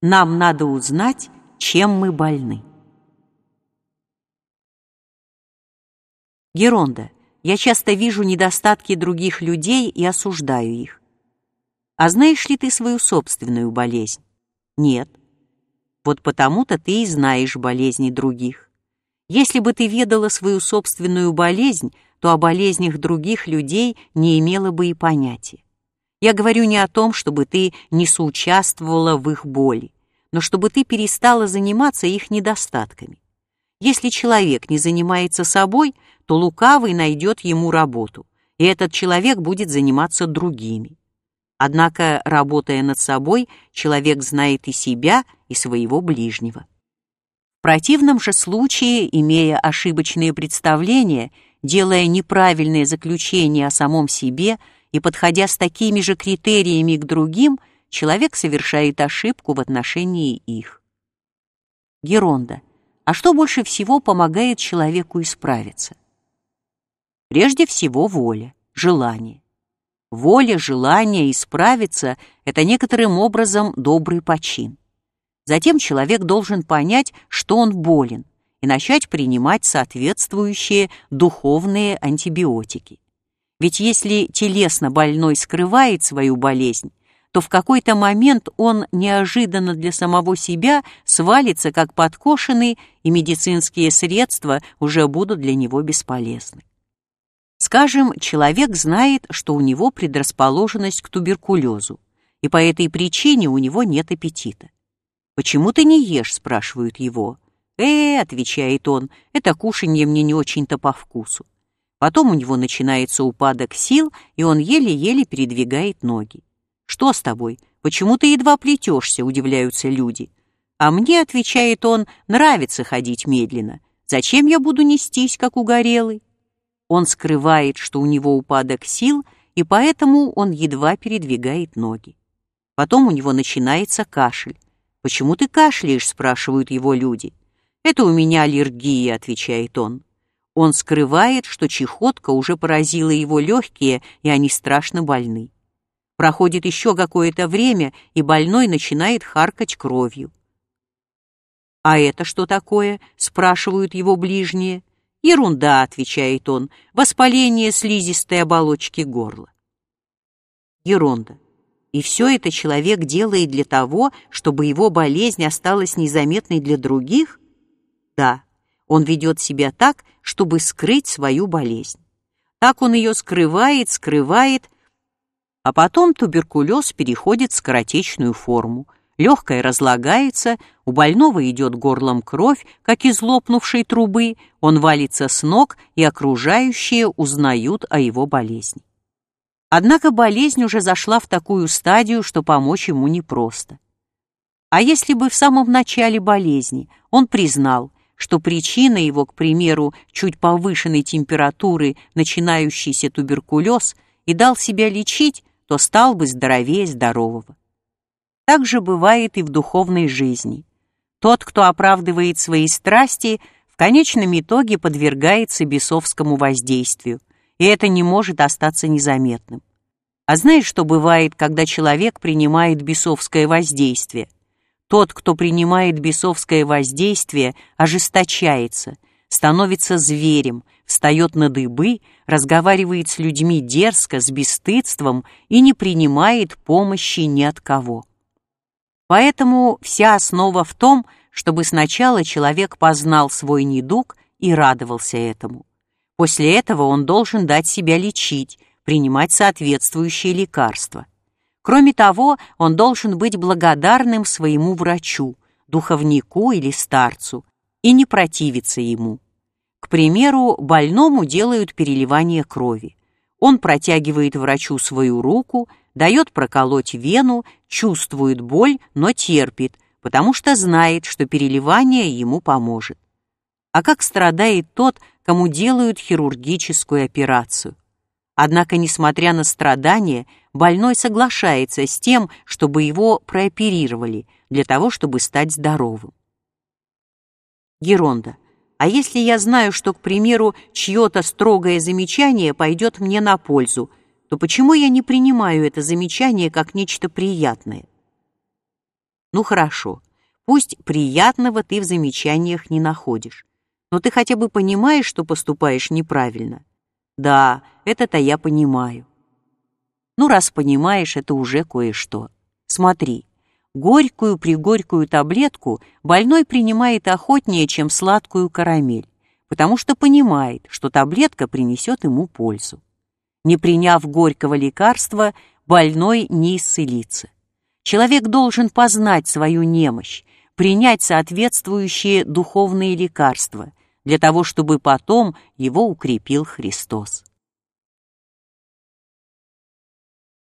Нам надо узнать, чем мы больны. Геронда, я часто вижу недостатки других людей и осуждаю их. А знаешь ли ты свою собственную болезнь? Нет. Вот потому-то ты и знаешь болезни других. Если бы ты ведала свою собственную болезнь, то о болезнях других людей не имела бы и понятия. Я говорю не о том, чтобы ты не соучаствовала в их боли, но чтобы ты перестала заниматься их недостатками. Если человек не занимается собой, то лукавый найдет ему работу, и этот человек будет заниматься другими. Однако, работая над собой, человек знает и себя, и своего ближнего. В противном же случае, имея ошибочные представления, делая неправильные заключения о самом себе и подходя с такими же критериями к другим, человек совершает ошибку в отношении их. Геронда, а что больше всего помогает человеку исправиться? Прежде всего воля, желание. Воля, желание исправиться – это некоторым образом добрый почин. Затем человек должен понять, что он болен, и начать принимать соответствующие духовные антибиотики. Ведь если телесно больной скрывает свою болезнь, то в какой-то момент он неожиданно для самого себя свалится как подкошенный, и медицинские средства уже будут для него бесполезны. Скажем, человек знает, что у него предрасположенность к туберкулезу, и по этой причине у него нет аппетита. «Почему ты не ешь?» – спрашивают его. Отвечает он, это кушанье мне не очень-то по вкусу. Потом у него начинается упадок сил, и он еле-еле передвигает ноги. «Что с тобой? Почему ты едва плетешься?» – удивляются люди. «А мне, — отвечает он, — нравится ходить медленно. Зачем я буду нестись, как угорелый?» Он скрывает, что у него упадок сил, и поэтому он едва передвигает ноги. Потом у него начинается кашель. «Почему ты кашляешь?» – спрашивают его люди. «Это у меня аллергия», – отвечает он. Он скрывает, что чехотка уже поразила его легкие, и они страшно больны. Проходит еще какое-то время, и больной начинает харкать кровью. «А это что такое?» – спрашивают его ближние. «Ерунда», — отвечает он, — «воспаление слизистой оболочки горла». Геронда. И все это человек делает для того, чтобы его болезнь осталась незаметной для других? Да, он ведет себя так, чтобы скрыть свою болезнь. Так он ее скрывает, а потом туберкулез переходит в скоротечную форму. Легкое разлагается, у больного идет горлом кровь, как из лопнувшей трубы, он валится с ног, и окружающие узнают о его болезни. Однако болезнь уже зашла в такую стадию, что помочь ему непросто. А если бы в самом начале болезни он признал, что причина его, к примеру, чуть повышенной температуры, начинающийся туберкулез, и дал себя лечить, то стал бы здоровее здорового. Так же бывает и в духовной жизни. Тот, кто оправдывает свои страсти, в конечном итоге подвергается бесовскому воздействию, и это не может остаться незаметным. А знаешь, что бывает, когда человек принимает бесовское воздействие? Тот, кто принимает бесовское воздействие, ожесточается, становится зверем, встает на дыбы, разговаривает с людьми дерзко, с бесстыдством и не принимает помощи ни от кого. Поэтому вся основа в том, чтобы сначала человек познал свой недуг и радовался этому. После этого он должен дать себя лечить, принимать соответствующие лекарства. Кроме того, он должен быть благодарным своему врачу, духовнику или старцу, и не противиться ему. К примеру, больному делают переливание крови. Он протягивает врачу свою руку, дает проколоть вену, чувствует боль, но терпит, потому что знает, что переливание ему поможет. А как страдает тот, кому делают хирургическую операцию? Однако, несмотря на страдания, больной соглашается с тем, чтобы его прооперировали, для того, чтобы стать здоровым. Геронда. А если я знаю, что, к примеру, чье-то строгое замечание пойдет мне на пользу, то почему я не принимаю это замечание как нечто приятное? Ну хорошо, пусть приятного ты в замечаниях не находишь, но ты хотя бы понимаешь, что поступаешь неправильно? Да, это-то я понимаю. Ну, раз понимаешь, это уже кое-что. Смотри, горькую-пригорькую таблетку больной принимает охотнее, чем сладкую карамель, потому что понимает, что таблетка принесет ему пользу. Не приняв горького лекарства, больной не исцелится. Человек должен познать свою немощь, принять соответствующие духовные лекарства, для того, чтобы потом его укрепил Христос.